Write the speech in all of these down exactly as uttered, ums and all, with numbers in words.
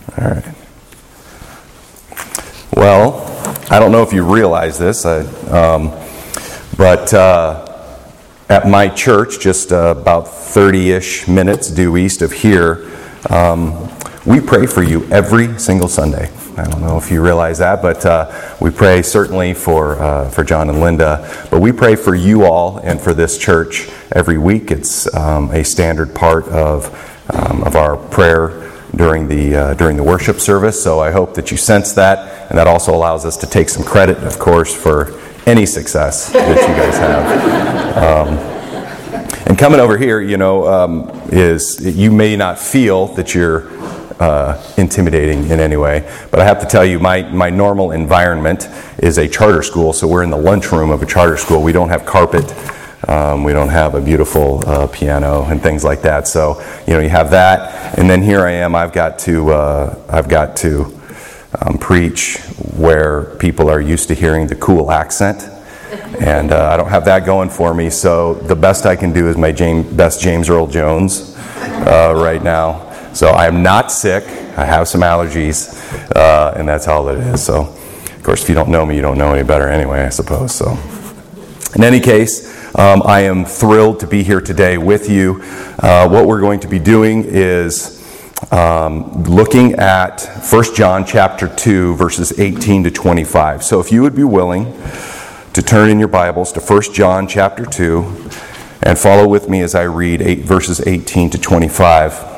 All right. Well, I don't know if you realize this, I, um, but uh, at my church, just uh, about thirty-ish minutes due east of here, um, we pray for you every single Sunday. I don't know if you realize that, but uh, we pray certainly for uh, for John and Linda, but we pray for you all and for this church every week. It's um, a standard part of um, of our prayer during the uh, during the worship service. So I hope that you sense that, and that also allows us to take some credit, of course, for any success that you guys have. Um, and coming over here, you know, um, is you may not feel that you're Uh, intimidating in any way, but I have to tell you, my, my normal environment is a charter school, so we're in the lunchroom of a charter school. We don't have carpet, um, we don't have a beautiful uh, piano and things like that. So you know, you have that, and then here I am. I've got to uh, I've got to um, preach where people are used to hearing the cool accent, and uh, I don't have that going for me. So the best I can do is my James, best James Earl Jones uh, right now. So I am not sick. I have some allergies, uh, and that's all it is. So, of course, if you don't know me, you don't know any better anyway, I suppose. So, in any case, um, I am thrilled to be here today with you. Uh, what we're going to be doing is um, looking at First John chapter two, verses eighteen to twenty-five. So, if you would be willing to turn in your Bibles to First John chapter two and follow with me as I read eight, verses eighteen to twenty-five.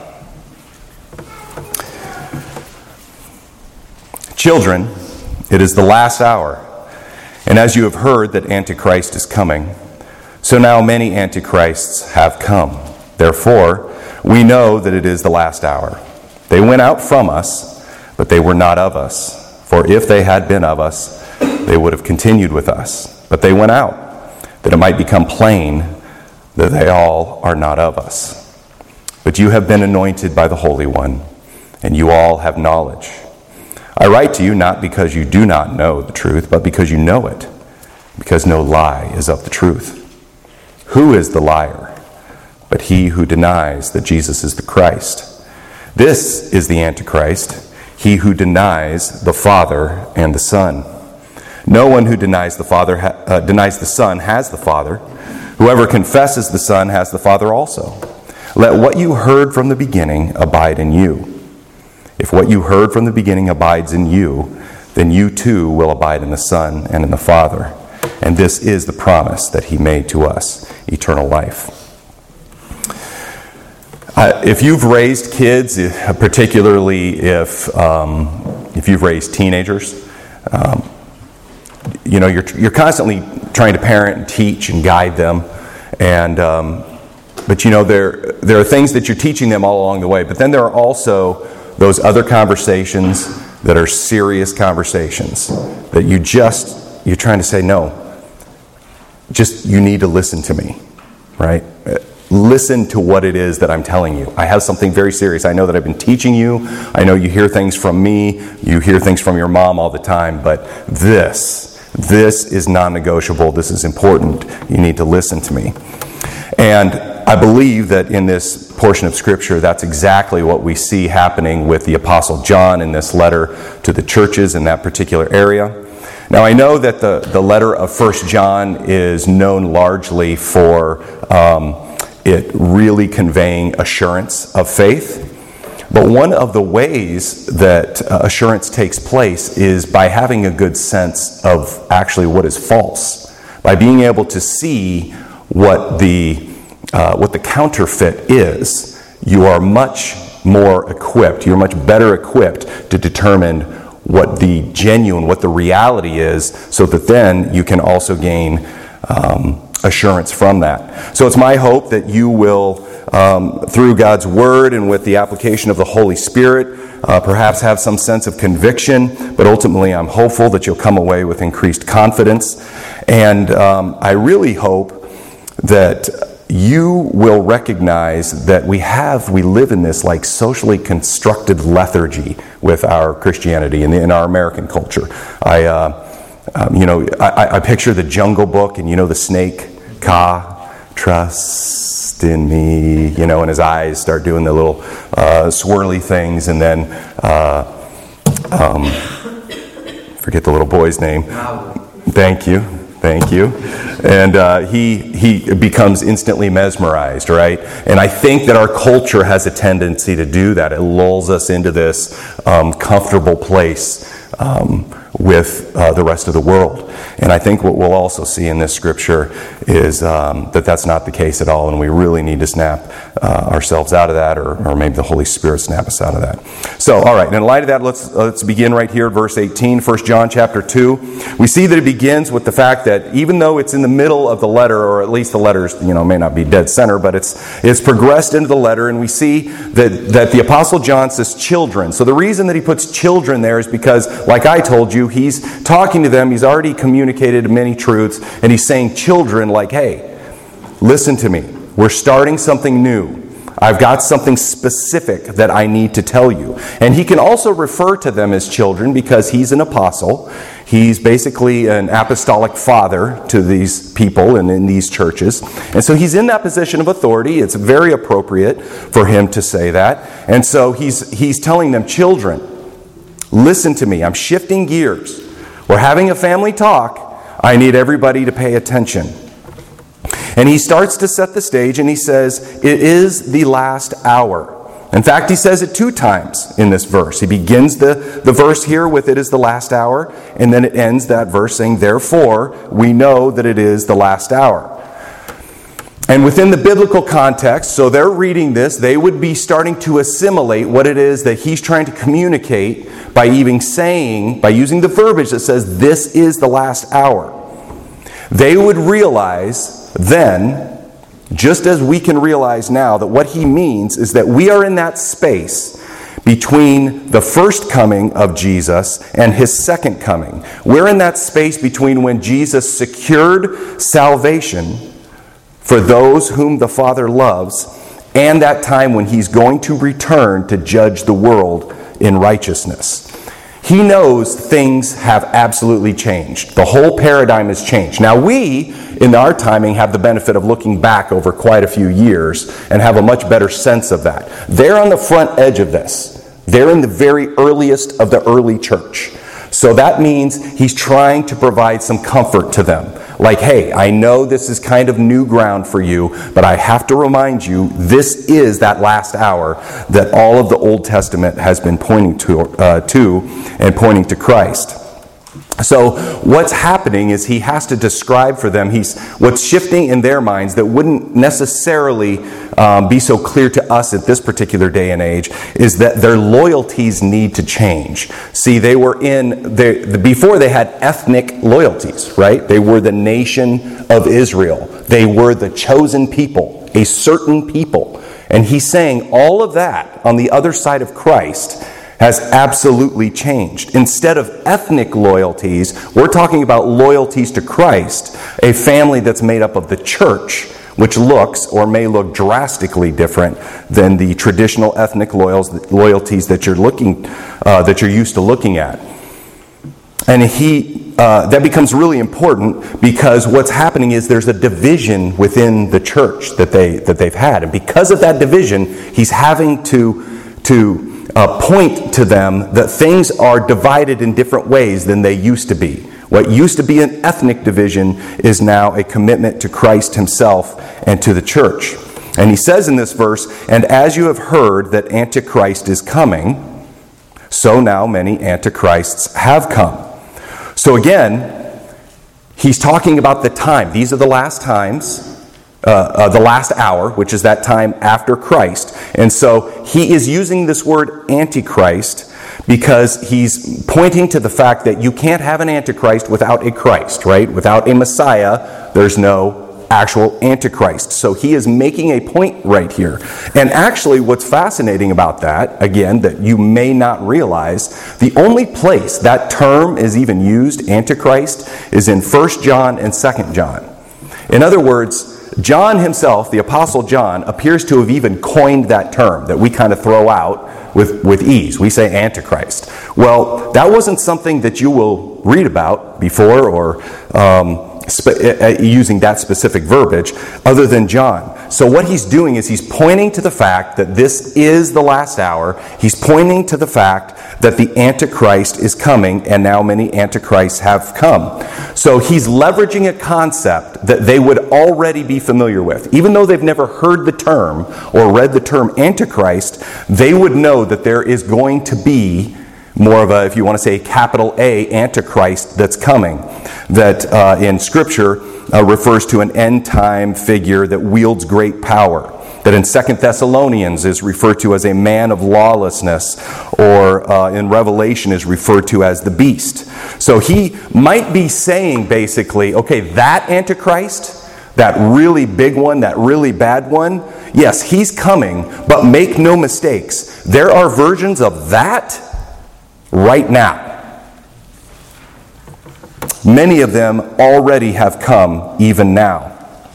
Children, it is the last hour, and as you have heard that Antichrist is coming, so now many Antichrists have come. Therefore, we know that it is the last hour. They went out from us, but they were not of us. For if they had been of us, they would have continued with us. But they went out, that it might become plain that they all are not of us. But you have been anointed by the Holy One, and you all have knowledge. I write to you not because you do not know the truth, but because you know it, because no lie is of the truth. Who is the liar but he who denies that Jesus is the Christ? This is the Antichrist, he who denies the Father and the Son. No one who denies the Father ha- uh, denies the Son has the Father. Whoever confesses the Son has the Father also. Let what you heard from the beginning abide in you. If what you heard from the beginning abides in you, then you too will abide in the Son and in the Father. And this is the promise that he made to us, eternal life. Uh, if you've raised kids, particularly if um, if you've raised teenagers, um, you know, you're you're constantly trying to parent and teach and guide them, and um, but you know there there are things that you're teaching them all along the way. But then there are also those other conversations that are serious conversations that you just, you're trying to say, no, just you need to listen to me, right? Listen to what it is that I'm telling you. I have something very serious. I know that I've been teaching you. I know you hear things from me. You hear things from your mom all the time. But this, this is non-negotiable. This is important. You need to listen to me. And I believe that in this portion of Scripture, that's exactly what we see happening with the Apostle John in this letter to the churches in that particular area. Now, I know that the, the letter of First John is known largely for um, it really conveying assurance of faith. But one of the ways that uh, assurance takes place is by having a good sense of actually what is false, by being able to see what the Uh, what the counterfeit is. You are much more equipped, you're much better equipped to determine what the genuine, what the reality is, so that then you can also gain um, assurance from that. So it's my hope that you will, um, through God's Word and with the application of the Holy Spirit, uh, perhaps have some sense of conviction, but ultimately I'm hopeful that you'll come away with increased confidence. And um, I really hope that you will recognize that we have, we live in this like socially constructed lethargy with our Christianity and in, in our American culture. I, uh, um, you know, I, I picture the Jungle Book, and you know the snake, Ka, trust rest in me, you know, and his eyes start doing the little uh, swirly things, and then, uh, um, forget the little boy's name. Thank you. Thank you. And uh, he he becomes instantly mesmerized, right? And I think that our culture has a tendency to do that. It lulls us into this um, comfortable place um, with uh, the rest of the world. And I think what we'll also see in this scripture is um, that that's not the case at all, and we really need to snap uh, ourselves out of that, or, or maybe the Holy Spirit snap us out of that. So, all right, and in light of that, let's let's begin right here at verse eighteen, First John chapter two. We see that it begins with the fact that even though it's in the middle of the letter, or at least the letters, you know, may not be dead center, but it's it's progressed into the letter, and we see that, that the Apostle John says children. So the reason that he puts children there is because, like I told you, he's talking to them, he's already communicated many truths, and he's saying children like, hey, listen to me. We're starting something new. I've got something specific that I need to tell you. And he can also refer to them as children because he's an apostle. He's basically an apostolic father to these people and in these churches. And so he's in that position of authority. It's very appropriate for him to say that. And so he's he's telling them, children, listen to me. I'm shifting gears. We're having a family talk. I need everybody to pay attention. And he starts to set the stage, and he says, it is the last hour. In fact, he says it two times in this verse. He begins the, the verse here with it is the last hour, and then it ends that verse saying, therefore, we know that it is the last hour. And within the biblical context, so they're reading this, they would be starting to assimilate what it is that he's trying to communicate by even saying, by using the verbiage that says, this is the last hour. They would realize then, just as we can realize now, that what he means is that we are in that space between the first coming of Jesus and his second coming. We're in that space between when Jesus secured salvation for those whom the Father loves, and that time when he's going to return to judge the world in righteousness. He knows things have absolutely changed. The whole paradigm has changed. Now we, in our timing, have the benefit of looking back over quite a few years and have a much better sense of that. They're on the front edge of this. They're in the very earliest of the early church. So that means he's trying to provide some comfort to them. Like, hey, I know this is kind of new ground for you, but I have to remind you, this is that last hour that all of the Old Testament has been pointing to, uh, to and pointing to Christ. So what's happening is he has to describe for them he's what's shifting in their minds that wouldn't necessarily um, be so clear to us at this particular day and age is that their loyalties need to change. See, they were in they, before they had ethnic loyalties, right? They were the nation of Israel. They were the chosen people, a certain people. And he's saying all of that on the other side of Christ has absolutely changed. Instead of ethnic loyalties, we're talking about loyalties to Christ, a family that's made up of the church, which looks or may look drastically different than the traditional ethnic loyalties that you're looking, uh, that you're used to looking at. And he uh, that becomes really important because what's happening is there's a division within the church that they that they've had, and because of that division, he's having to to. Uh, point to them that things are divided in different ways than they used to be. What used to be an ethnic division is now a commitment to Christ himself and to the church. And he says in this verse, and as you have heard that Antichrist is coming, so now many Antichrists have come. So again, he's talking about the time. These are the last times. Uh, uh, the last hour, which is that time after Christ. And so he is using this word Antichrist because he's pointing to the fact that you can't have an Antichrist without a Christ, right? Without a Messiah, there's no actual Antichrist. So he is making a point right here. And actually what's fascinating about that, again, that you may not realize, the only place that term is even used, Antichrist, is in First John and Second John. In other words, John himself, the Apostle John, appears to have even coined that term that we kind of throw out with, with ease. We say Antichrist. Well, that wasn't something that you will read about before or um, spe- uh, using that specific verbiage other than John. So what he's doing is he's pointing to the fact that this is the last hour. He's pointing to the fact that the Antichrist is coming, and now many Antichrists have come. So he's leveraging a concept that they would already be familiar with. Even though they've never heard the term or read the term Antichrist, they would know that there is going to be more of a, if you want to say capital A, Antichrist that's coming. That uh, in Scripture uh, refers to an end-time figure that wields great power. That in Second Thessalonians is referred to as a man of lawlessness, or uh, in Revelation is referred to as the beast. So he might be saying basically, okay, that Antichrist, that really big one, that really bad one, yes, he's coming, but make no mistakes. There are versions of that right now. Many of them already have come even now.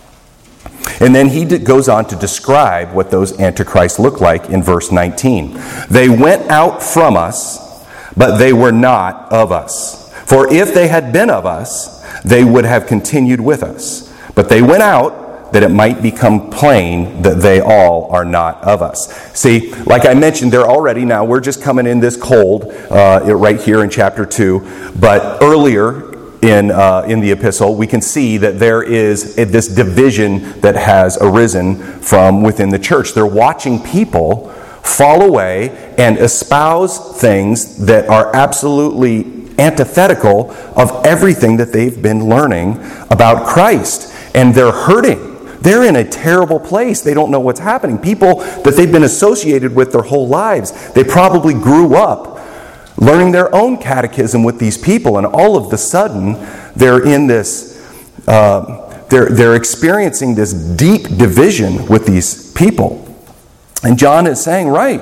And then he goes on to describe what those antichrists look like in verse nineteen. They went out from us, but they were not of us. For if they had been of us, they would have continued with us. But they went out, that it might become plain that they all are not of us. See, like I mentioned, they're already, now we're just coming in this cold, uh, right here in chapter two. But earlier in uh, in the epistle, we can see that there is this division that has arisen from within the church. They're watching people fall away and espouse things that are absolutely antithetical of everything that they've been learning about Christ. And they're hurting. They're in a terrible place. They don't know what's happening. People that they've been associated with their whole lives, they probably grew up learning their own catechism with these people, and all of the sudden they're in this, uh, they're they're experiencing this deep division with these people. And John is saying, right,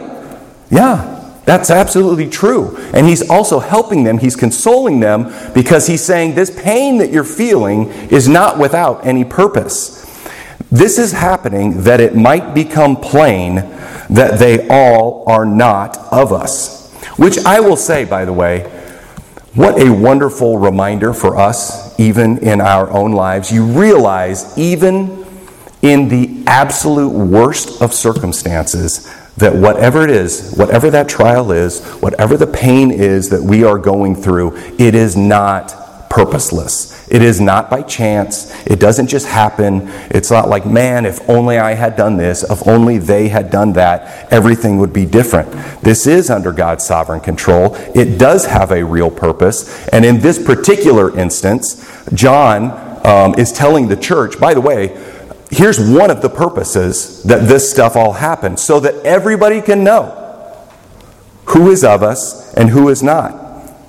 yeah, that's absolutely true. And he's also helping them, he's consoling them, because he's saying this pain that you're feeling is not without any purpose. This is happening that it might become plain that they all are not of us. Which I will say, by the way, what a wonderful reminder for us, even in our own lives. You realize, even in the absolute worst of circumstances, that whatever it is, whatever that trial is, whatever the pain is that we are going through, it is not purposeless. It is not by chance. It doesn't just happen. It's not like, man, if only I had done this, if only they had done that, everything would be different. This is under God's sovereign control. It does have a real purpose. And in this particular instance, John um, is telling the church, by the way, here's one of the purposes that this stuff all happened, so that everybody can know who is of us and who is not.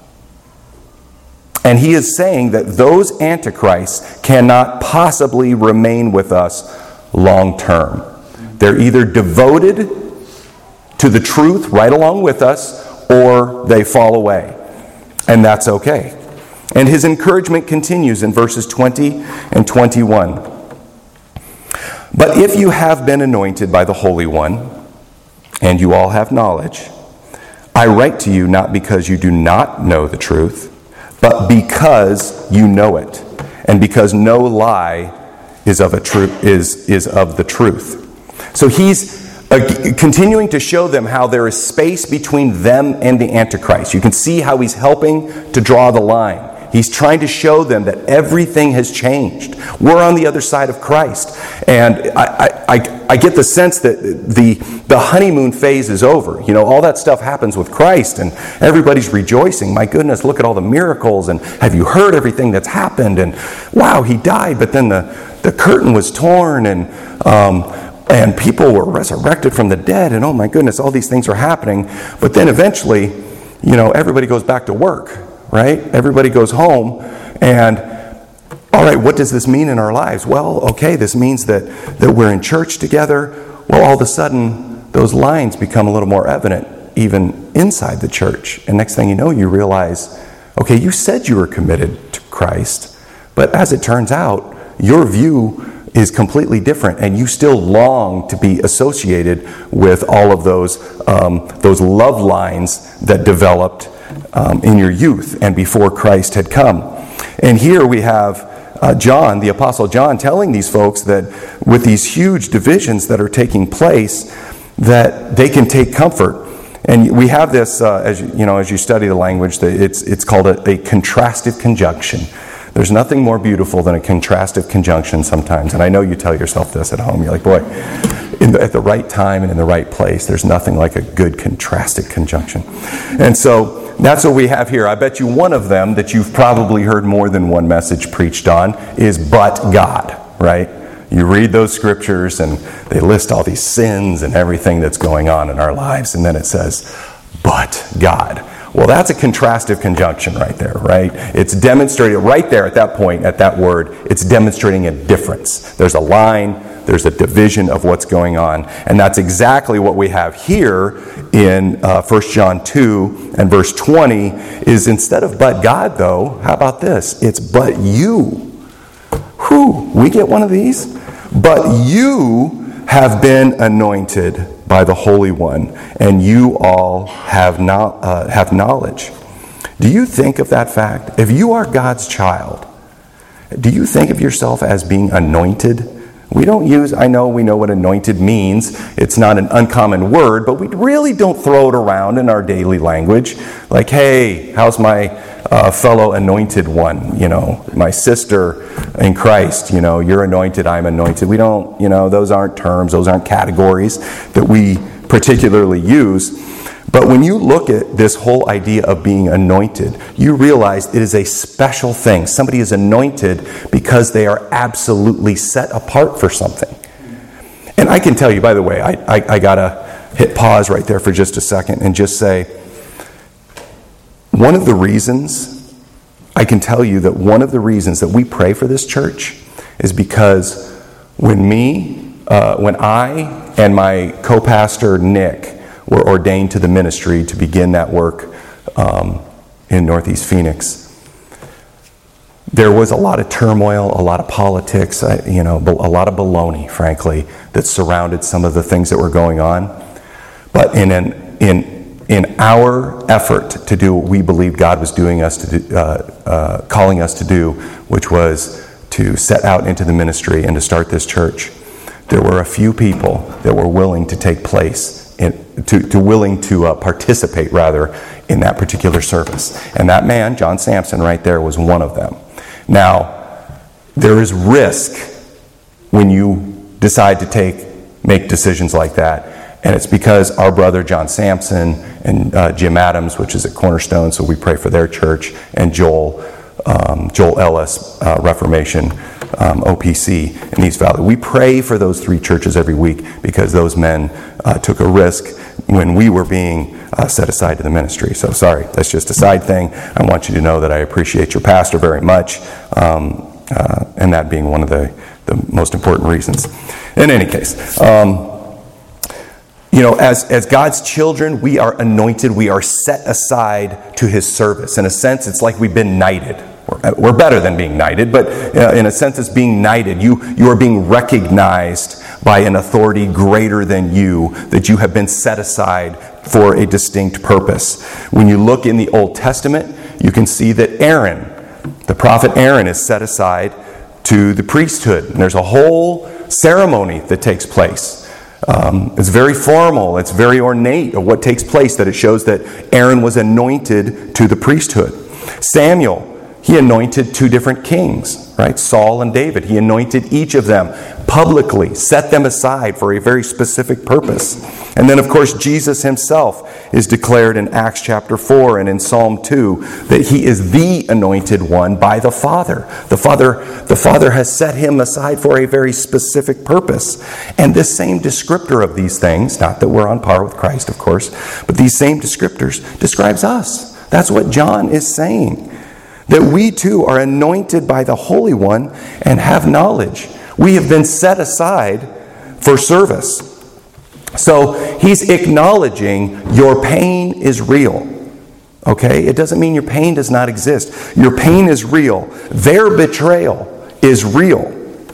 And he is saying that those antichrists cannot possibly remain with us long term. They're either devoted to the truth right along with us, or they fall away. And that's okay. And his encouragement continues in verses twenty and twenty-one. But if you have been anointed by the Holy One, and you all have knowledge, I write to you not because you do not know the truth, but because you know it, and because no lie is of a tru- is is of the truth. So he's uh, continuing to show them how there is space between them and the Antichrist. You can see how he's helping to draw the line. He's trying to show them that everything has changed. We're on the other side of Christ. And I, I, I get the sense that the, the honeymoon phase is over. You know, all that stuff happens with Christ and everybody's rejoicing. My goodness, look at all the miracles, and have you heard everything that's happened? And wow, he died, but then the, the curtain was torn, and um, and people were resurrected from the dead, and oh my goodness, all these things are happening. But then eventually, you know, everybody goes back to work. Right? Everybody goes home, and all right, what does this mean in our lives? Well, okay, this means that, that we're in church together. Well, all of a sudden, those lines become a little more evident, even inside the church. And next thing you know, you realize, okay, you said you were committed to Christ, but as it turns out, your view is completely different, and you still long to be associated with all of those um, those love lines that developed Um, in your youth and before Christ had come. And here we have uh, John, the Apostle John, telling these folks that with these huge divisions that are taking place, that they can take comfort. And we have this, uh, as you, you know, as you study the language, that it's it's called a, a contrastive conjunction. There's nothing more beautiful than a contrastive conjunction sometimes. And I know you tell yourself this at home. You're like, boy, in the, at the right time and in the right place, there's nothing like a good contrastive conjunction. And so that's what we have here. I bet you one of them that you've probably heard more than one message preached on is but God, right? You read those scriptures and they list all these sins and everything that's going on in our lives. And then it says, but God. Well, that's a contrastive conjunction right there, right? It's demonstrated right there at that point, at that word, it's demonstrating a difference. There's a line, there's a division of what's going on. And that's exactly what we have here in uh, First John two and verse twenty, is instead of but God, though, how about this? It's but you. Whew, we get one of these? But you have been anointed by the Holy One, and you all have no, uh, have knowledge. Do you think of that fact? If you are God's child, do you think of yourself as being anointed? We don't use, I know we know what anointed means. It's not an uncommon word, but we really don't throw it around in our daily language. Like, hey, how's my uh, fellow anointed one? You know, my sister in Christ, you know, you're anointed, I'm anointed. We don't, you know, those aren't terms, those aren't categories that we particularly use. But when you look at this whole idea of being anointed, you realize it is a special thing. Somebody is anointed because they are absolutely set apart for something. And I can tell you, by the way, I, I, I got to hit pause right there for just a second and just say, one of the reasons, I can tell you that one of the reasons that we pray for this church is because when me, uh, when I and my co-pastor Nick were ordained to the ministry to begin that work um, in Northeast Phoenix, there was a lot of turmoil, a lot of politics, uh, you know, a lot of baloney, frankly, that surrounded some of the things that were going on. But in an, in in our effort to do what we believed God was doing us to do, uh, uh, calling us to do, which was to set out into the ministry and to start this church, there were a few people that were willing to take place. In, to, to willing to uh, participate, rather, in that particular service. And that man, John Sampson, right there, was one of them. Now, there is risk when you decide to take make decisions like that. And it's because our brother John Sampson and uh, Jim Adams, which is at Cornerstone, so we pray for their church, and Joel, um, Joel Ellis, uh, Reformation, Um, O P C in East Valley. We pray for those three churches every week because those men uh, took a risk when we were being uh, set aside to the ministry. So sorry, that's just a side thing. I want you to know that I appreciate your pastor very much, um, uh, and that being one of the, the most important reasons. In any case, um, you know, as, as God's children, we are anointed, we are set aside to His service. In a sense, it's like we've been knighted. We're better than being knighted, but in a sense it's being knighted. You, you are being recognized by an authority greater than you, that you have been set aside for a distinct purpose. When you look in the Old Testament, you can see that Aaron, the prophet Aaron, is set aside to the priesthood. And there's a whole ceremony that takes place. Um, it's very formal, it's very ornate of what takes place, that it shows that Aaron was anointed to the priesthood. Samuel, he anointed two different kings, right? Saul and David. He anointed each of them publicly, set them aside for a very specific purpose. And then, of course, Jesus himself is declared in Acts chapter four and in Psalm two that he is the anointed one by the Father. The Father, the Father has set him aside for a very specific purpose. And this same descriptor of these things, not that we're on par with Christ, of course, but these same descriptors describes us. That's what John is saying. That we too are anointed by the Holy One and have knowledge. We have been set aside for service. So he's acknowledging your pain is real. Okay? It doesn't mean your pain does not exist. Your pain is real. Their betrayal is real.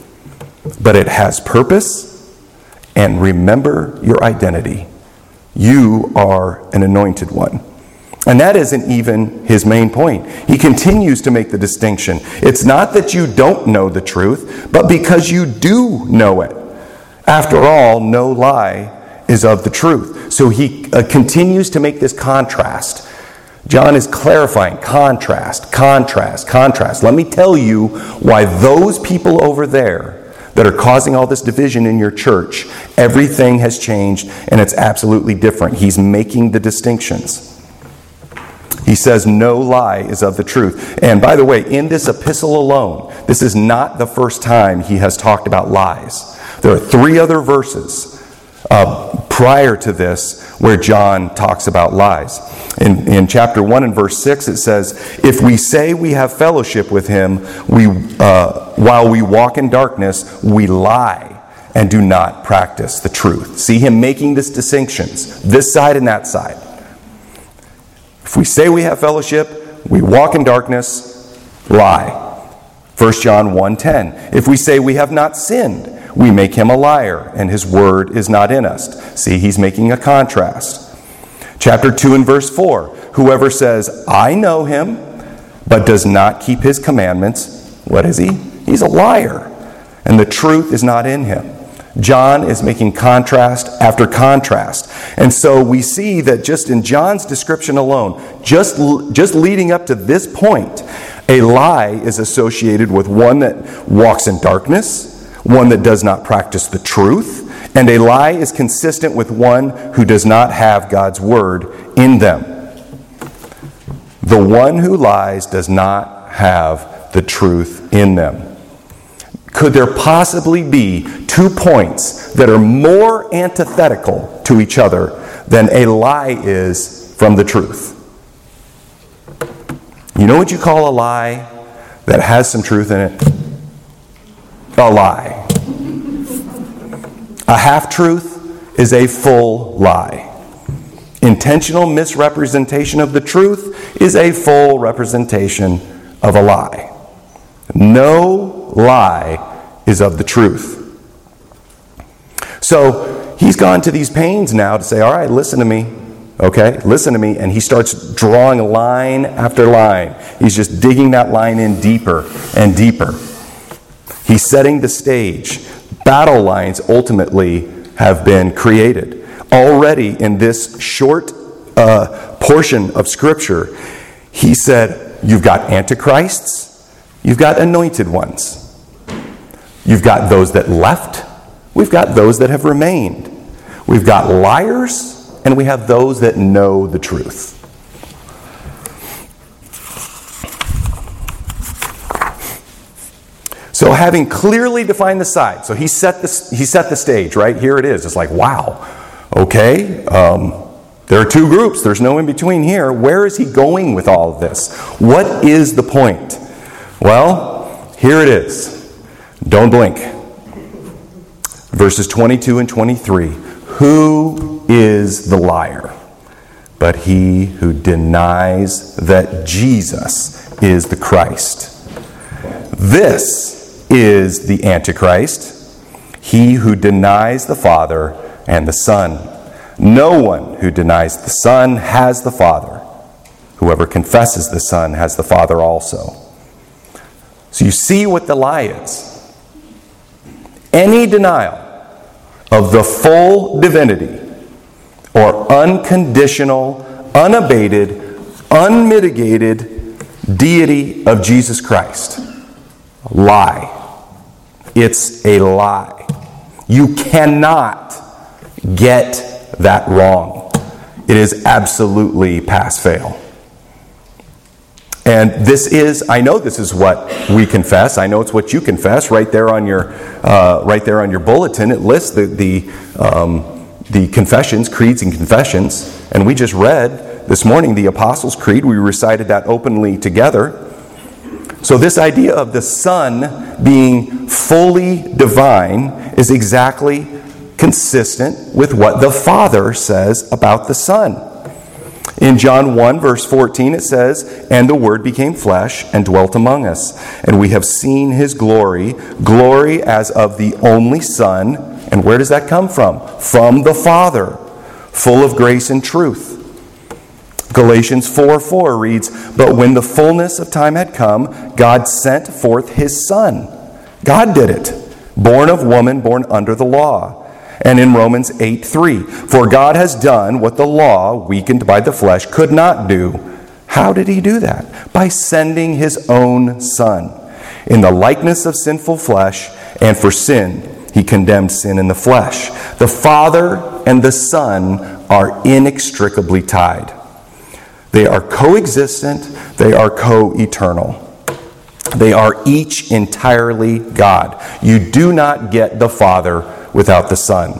But it has purpose. And remember your identity. You are an anointed one. And that isn't even his main point. He continues to make the distinction. It's not that you don't know the truth, but because you do know it. After all, no lie is of the truth. So he uh, continues to make this contrast. John is clarifying contrast, contrast, contrast. Let me tell you why those people over there that are causing all this division in your church, everything has changed and it's absolutely different. He's making the distinctions. He says no lie is of the truth. And by the way, in this epistle alone, this is not the first time he has talked about lies. There are three other verses uh, prior to this where John talks about lies. In, in chapter one and verse six, it says, if we say we have fellowship with him, we uh, while we walk in darkness, we lie and do not practice the truth. See him making these distinctions, this side and that side. If we say we have fellowship, we walk in darkness, lie. First John one ten. If we say we have not sinned, we make him a liar, and his word is not in us. See, he's making a contrast. Chapter two and verse four. Whoever says, I know him, but does not keep his commandments, what is he? He's a liar, and the truth is not in him. John is making contrast after contrast. And so we see that just in John's description alone, just, just leading up to this point, a lie is associated with one that walks in darkness, one that does not practice the truth, and a lie is consistent with one who does not have God's word in them. The one who lies does not have the truth in them. Could there possibly be two points that are more antithetical to each other than a lie is from the truth? You know what you call a lie that has some truth in it? A lie. A half-truth is a full lie. Intentional misrepresentation of the truth is a full representation of a lie. No lie is of the truth. So he's gone to these pains now to say, all right, listen to me. Okay, listen to me. And he starts drawing line after line. He's just digging that line in deeper and deeper. He's setting the stage. Battle lines ultimately have been created. Already in this short uh, portion of Scripture, he said, you've got antichrists. You've got anointed ones. You've got those that left. We've got those that have remained. We've got liars, and we have those that know the truth. So having clearly defined the side, so he set the, he set the stage, right? Here it is. It's like, wow, okay, um, there are two groups. There's no in between here. Where is he going with all of this? What is the point? Well, here it is. Don't blink. Verses twenty-two and twenty-three. Who is the liar? But he who denies that Jesus is the Christ. This is the Antichrist, he who denies the Father and the Son. No one who denies the Son has the Father. Whoever confesses the Son has the Father also. So you see what the lie is. Any denial of the full divinity or unconditional, unabated, unmitigated deity of Jesus Christ. Lie. It's a lie. You cannot get that wrong. It is absolutely pass-fail. And this is, I know this is what we confess. I know it's what you confess. Right there on your, uh, right there on your bulletin, it lists the the, um, the confessions, creeds, and confessions. And we just read this morning the Apostles' Creed. We recited that openly together. So this idea of the Son being fully divine is exactly consistent with what the Father says about the Son. In John one, verse fourteen, it says, "And the Word became flesh and dwelt among us, and we have seen His glory, glory as of the only Son." And where does that come from? From the Father, full of grace and truth. Galatians four four reads, "But when the fullness of time had come, God sent forth his Son." God did it. "Born of woman, born under the law." And in Romans eight three, "For God has done what the law, weakened by the flesh, could not do." How did he do that? By sending his own Son. In the likeness of sinful flesh, and for sin, he condemned sin in the flesh. The Father and the Son are inextricably tied. They are coexistent. They are co-eternal. They are each entirely God. You do not get the Father without the Son.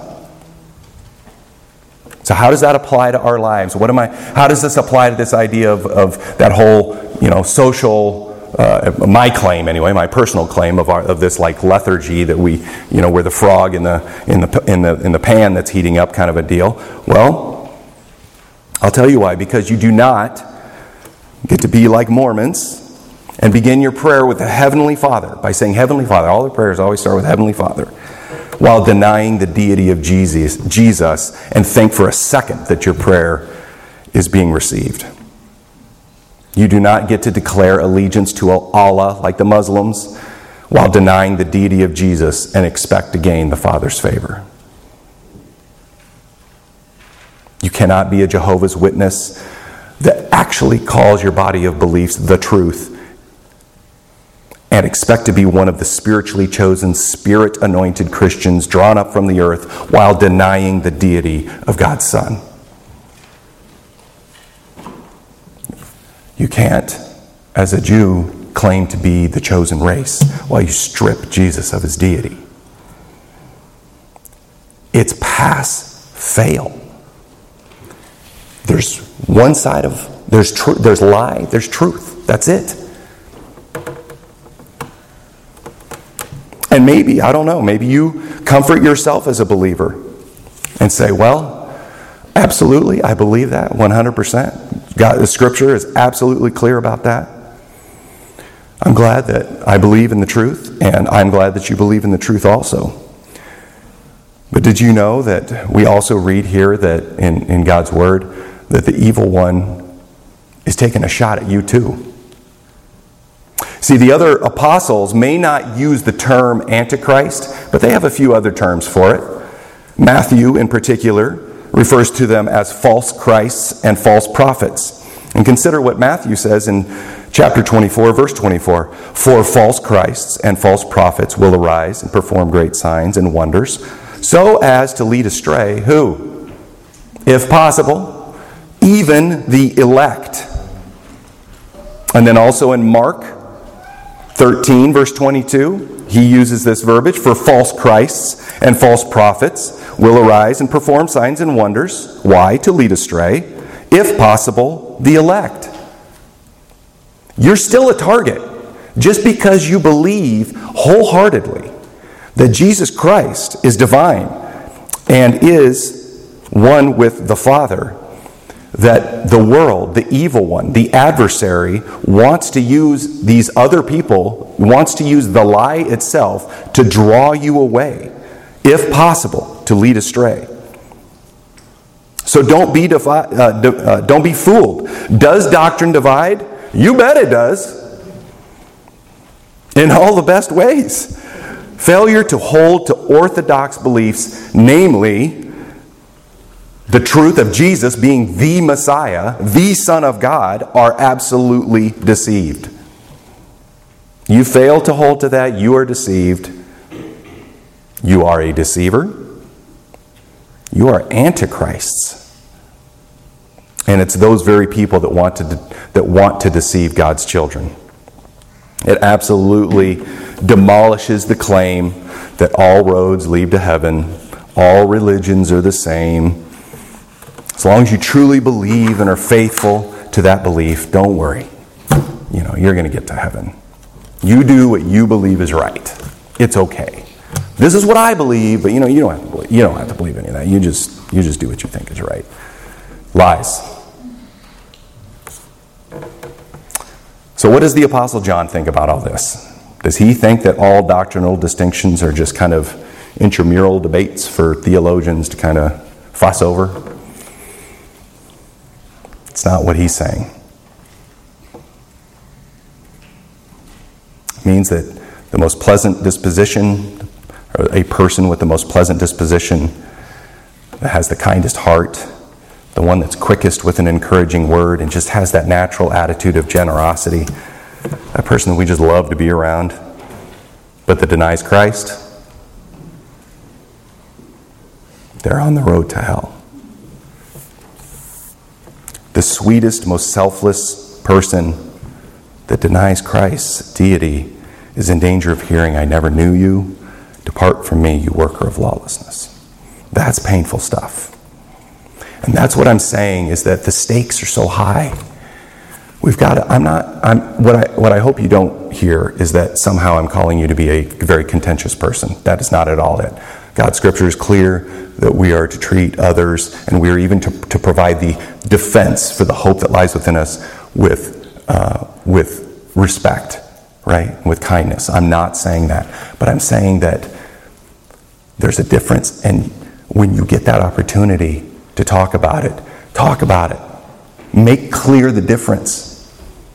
So how does that apply to our lives? What am I? How does this apply to this idea of, of that whole, you know, social, uh, my claim anyway, my personal claim of our, of this like lethargy that we, you know, we're the frog in the in the in the in the pan that's heating up kind of a deal. Well, I'll tell you why. Because you do not get to be like Mormons and begin your prayer with the Heavenly Father by saying Heavenly Father. All the prayers always start with Heavenly Father, while denying the deity of Jesus, Jesus, and think for a second that your prayer is being received. You do not get to declare allegiance to Allah like the Muslims while denying the deity of Jesus and expect to gain the Father's favor. You cannot be a Jehovah's Witness that actually calls your body of beliefs the truth and expect to be one of the spiritually chosen, Spirit-anointed Christians drawn up from the earth while denying the deity of God's Son. You can't, as a Jew, claim to be the chosen race while you strip Jesus of his deity. It's pass, fail. There's one side of, there's truth, there's lie, there's truth. That's it. And maybe, I don't know, maybe you comfort yourself as a believer and say, well, absolutely, I believe that one hundred percent. God, the Scripture is absolutely clear about that. I'm glad that I believe in the truth, and I'm glad that you believe in the truth also. But did you know that we also read here that in, in God's Word that the evil one is taking a shot at you too? See, the other apostles may not use the term Antichrist, but they have a few other terms for it. Matthew, in particular, refers to them as false Christs and false prophets. And consider what Matthew says in chapter twenty-four, verse twenty-four. "For false Christs and false prophets will arise and perform great signs and wonders, so as to lead astray," who? If possible, "even the elect." And then also in Mark thirteen, verse twenty-two, he uses this verbiage, "For false Christs and false prophets will arise and perform signs and wonders." Why? To lead astray, if possible, the elect. You're still a target just because you believe wholeheartedly that Jesus Christ is divine and is one with the Father. That the world, the evil one, the adversary, wants to use these other people, wants to use the lie itself to draw you away, if possible, to lead astray. So don't be defi- uh, de- uh, don't be fooled. Does doctrine divide? You bet it does. In all the best ways. Failure to hold to orthodox beliefs, namely the truth of Jesus being the Messiah, the Son of God, are absolutely deceived. You fail to hold to that, you are deceived. You are a deceiver. You are antichrists. And it's those very people that want to de- that want to deceive God's children. It absolutely demolishes the claim that all roads lead to heaven, all religions are the same. As long as you truly believe and are faithful to that belief, don't worry. You know, you're going to get to heaven. You do what you believe is right. It's okay. This is what I believe, but you know, you don't have to believe, you don't have to believe any of that. You just you just do what you think is right. Lies. So what does the Apostle John think about all this? Does he think that all doctrinal distinctions are just kind of intramural debates for theologians to kind of fuss over? It's That's not what he's saying. It means that the most pleasant disposition, or a person with the most pleasant disposition, that has the kindest heart, the one that's quickest with an encouraging word and just has that natural attitude of generosity, that person that we just love to be around, but that denies Christ, they're on the road to hell. The sweetest, most selfless person that denies Christ's deity is in danger of hearing, "I never knew you. Depart from me, you worker of lawlessness." That's painful stuff. And that's what I'm saying, is that the stakes are so high. We've got to, I'm not, I'm, what I, what I hope you don't hear is that somehow I'm calling you to be a very contentious person. That is not at all it. God's scripture is clear that we are to treat others, and we are even to, to provide the defense for the hope that lies within us with, uh, with respect, right? With kindness. I'm not saying that, but I'm saying that there's a difference, and when you get that opportunity to talk about it, talk about it. Make clear the difference.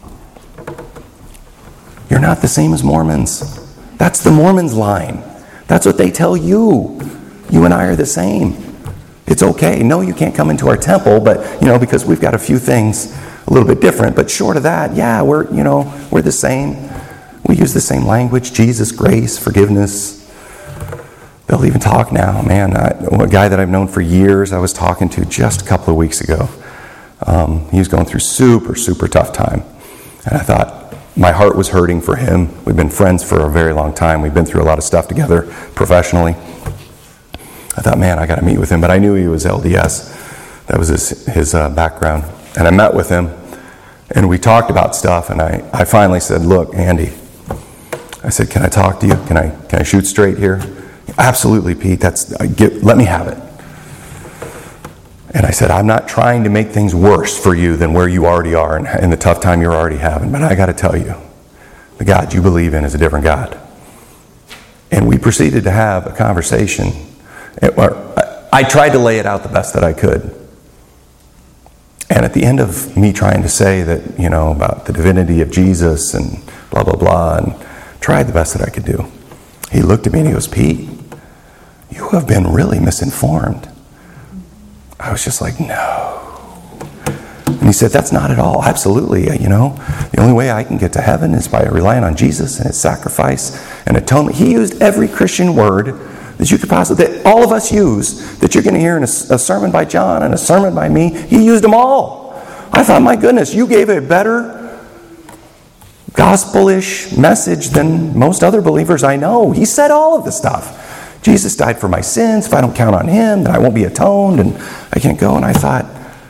You're not the same as Mormons. That's the Mormons' line. That's what they tell you. You and I are the same. It's okay. No, you can't come into our temple, but, you know, because we've got a few things a little bit different. But short of that, yeah, we're, you know, we're the same. We use the same language: Jesus, grace, forgiveness. They'll even talk now. Man, I, a guy that I've known for years, I was talking to just a couple of weeks ago. Um, he was going through super, super tough time. And I thought, my heart was hurting for him. We've been friends for a very long time. We've been through a lot of stuff together professionally. I thought, man, I got to meet with him. But I knew he was L D S. That was his, his uh, background. And I met with him, and we talked about stuff. And I, I finally said, "Look, Andy," I said, "can I talk to you? Can I can I shoot straight here?" "Absolutely, Pete. That's I get, let me have it." And I said, "I'm not trying to make things worse for you than where you already are and, and the tough time you're already having. But I got to tell you, the God you believe in is a different God." And we proceeded to have a conversation. It, or, I, I tried to lay it out the best that I could. And at the end of me trying to say that, you know, about the divinity of Jesus and blah, blah, blah, and tried the best that I could do, he looked at me and he goes, "Pete, you have been really misinformed." I was just like, "No." And he said, "That's not at all. Absolutely. You know, the only way I can get to heaven is by relying on Jesus and his sacrifice and atonement." He used every Christian word that you could possibly, that all of us use, that you're going to hear in a, a sermon by John and a sermon by me. He used them all. I thought, my goodness, you gave a better gospel-ish message than most other believers I know. He said all of the stuff. Jesus died for my sins. If I don't count on him, then I won't be atoned, and I can't go. And I thought,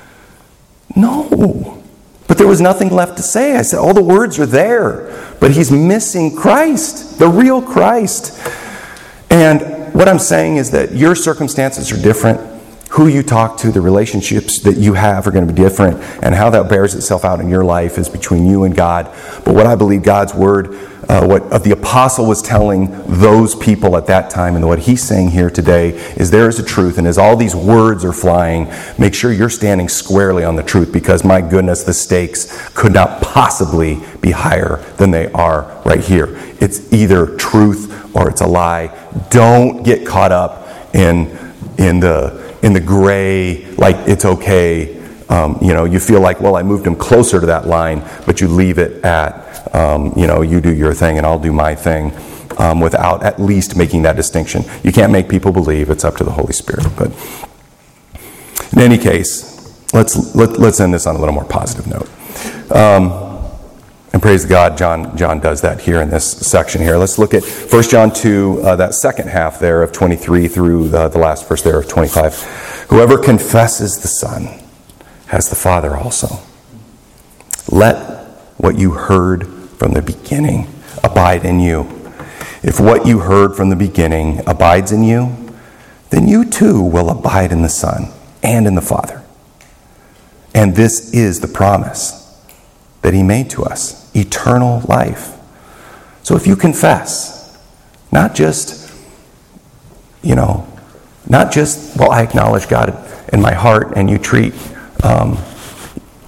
no. But there was nothing left to say. I said, all the words are there, but he's missing Christ, the real Christ. And what I'm saying is that your circumstances are different. Who you talk to, the relationships that you have are going to be different, and how that bears itself out in your life is between you and God. But what I believe God's word, uh, what uh, the apostle was telling those people at that time, and what he's saying here today, is there is a truth, and as all these words are flying, make sure you're standing squarely on the truth, because my goodness, the stakes could not possibly be higher than they are right here. It's either truth or it's a lie. Don't get caught up in in the in the gray, like it's okay. Um, you know, you feel like, well, I moved him closer to that line, but you leave it at, um, you know, you do your thing and I'll do my thing, um, without at least making that distinction. You can't make people believe. It's up to the Holy Spirit. But in any case, let's let, let's end this on a little more positive note. Um, And praise God, John John does that here in this section here. Let's look at First John two, uh, that second half there of twenty-three through the, the last verse there of twenty-five. "Whoever confesses the Son has the Father also. Let what you heard from the beginning abide in you. If what you heard from the beginning abides in you, then you too will abide in the Son and in the Father. And this is the promise that he made to us, eternal life." So if you confess, not just, you know, not just, well, I acknowledge God in my heart, and you treat um,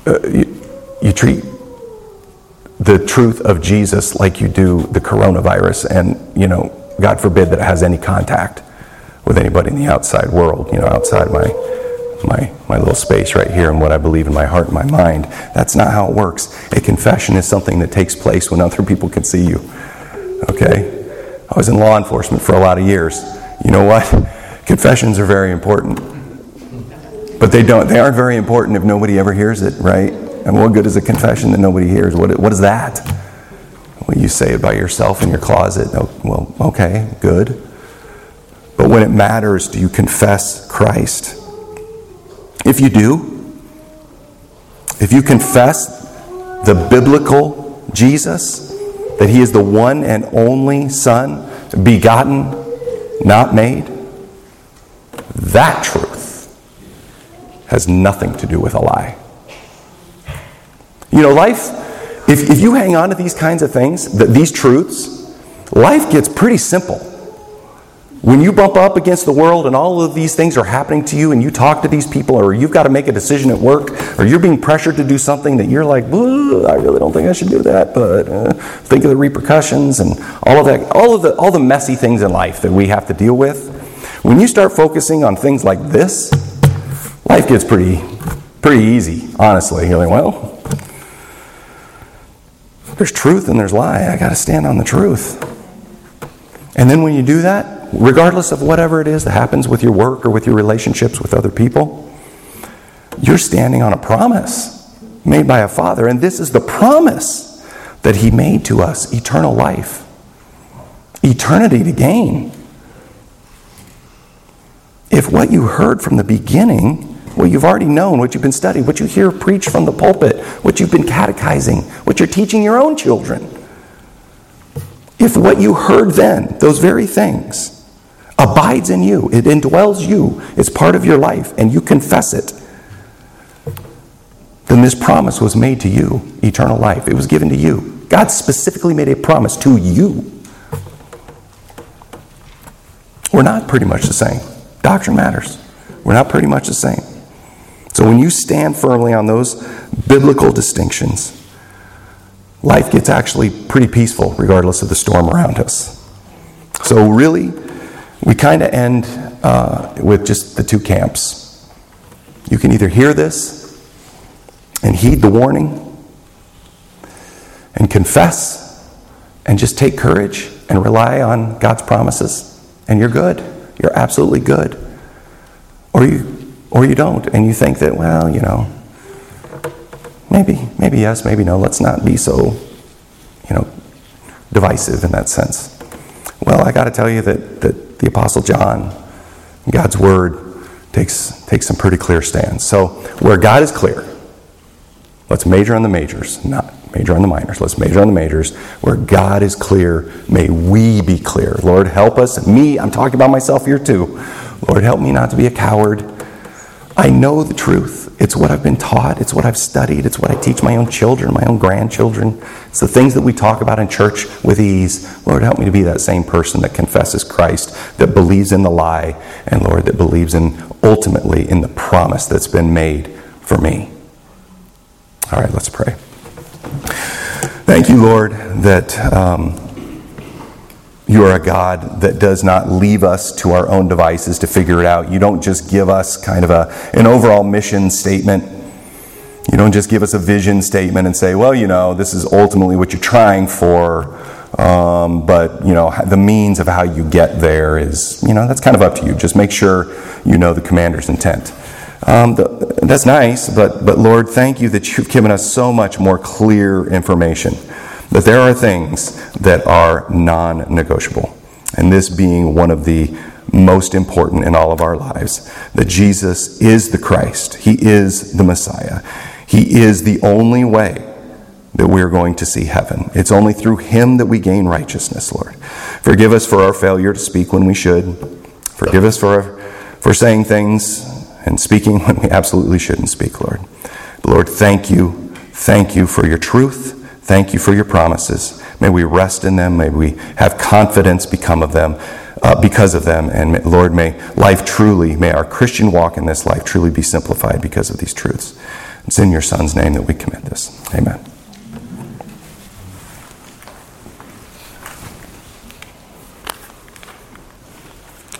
uh, you, you treat the truth of Jesus like you do the coronavirus, and, you know, God forbid that it has any contact with anybody in the outside world, you know, outside my my my little space right here and what I believe in my heart and my mind. That's not how it works. A confession is something that takes place when other people can see you. Okay? I was in law enforcement for a lot of years. You know what? Confessions are very important. But they don't they aren't very important if nobody ever hears it, right? And what good is a confession that nobody hears? What what is that? Well, you say it by yourself in your closet. Oh, well, okay, good. But when it matters, do you confess Christ? If you do, if you confess the biblical Jesus, that he is the one and only Son, begotten, not made, that truth has nothing to do with a lie. You know, life, if, if you hang on to these kinds of things, th- these truths, life gets pretty simple. When you bump up against the world and all of these things are happening to you and you talk to these people, or you've got to make a decision at work, or you're being pressured to do something that you're like, I really don't think I should do that, but uh, think of the repercussions and all of that, all of the all the messy things in life that we have to deal with. When you start focusing on things like this, life gets pretty pretty easy, honestly. You're like, well, there's truth and there's lie. I got to stand on the truth. And then when you do that, regardless of whatever it is that happens with your work or with your relationships with other people, you're standing on a promise made by a Father. And this is the promise that he made to us, eternal life. Eternity to gain. If what you heard from the beginning, what you've already known, what you've been studying, what you hear preached from the pulpit, what you've been catechizing, what you're teaching your own children, if what you heard then, those very things, abides in you, it indwells you, it's part of your life, and you confess it, then this promise was made to you, eternal life. It was given to you. God specifically made a promise to you. We're not pretty much the same. Doctrine matters. We're not pretty much the same. So when you stand firmly on those biblical distinctions, life gets actually pretty peaceful regardless of the storm around us. So really, we kind of end uh, with just the two camps. You can either hear this and heed the warning and confess and just take courage and rely on God's promises, and you're good. You're absolutely good. Or you or you don't, and you think that, well, you know, maybe, maybe yes, maybe no. Let's not be so, you know, divisive in that sense. Well, I got to tell you that, that the Apostle John, God's Word, takes takes some pretty clear stands. So where God is clear, let's major on the majors, not major on the minors. Let's major on the majors. Where God is clear, may we be clear. Lord, help us. Me, I'm talking about myself here too. Lord, help me not to be a coward. I know the truth. It's what I've been taught. It's what I've studied. It's what I teach my own children, my own grandchildren. It's the things that we talk about in church with ease. Lord, help me to be that same person that confesses Christ, that believes in the lie, and Lord, that believes in ultimately in the promise that's been made for me. All right, let's pray. Thank you, Lord, that um, you are a God that does not leave us to our own devices to figure it out. You don't just give us kind of a an overall mission statement. You don't just give us a vision statement and say, well, you know, this is ultimately what you're trying for, um, but, you know, the means of how you get there is, you know, that's kind of up to you. Just make sure you know the commander's intent. Um, the, that's nice, but, but Lord, thank you that you've given us so much more clear information. That there are things that are non-negotiable. And this being one of the most important in all of our lives. That Jesus is the Christ. He is the Messiah. He is the only way that we're going to see heaven. It's only through him that we gain righteousness, Lord. Forgive us for our failure to speak when we should. Forgive us for, for saying things and speaking when we absolutely shouldn't speak, Lord. But Lord, thank you. Thank you for your truth. Thank you for your promises. May we rest in them. May we have confidence become of them, uh, because of them. And may, Lord, may life truly, may our Christian walk in this life truly be simplified because of these truths. It's in your Son's name that we commit this. Amen.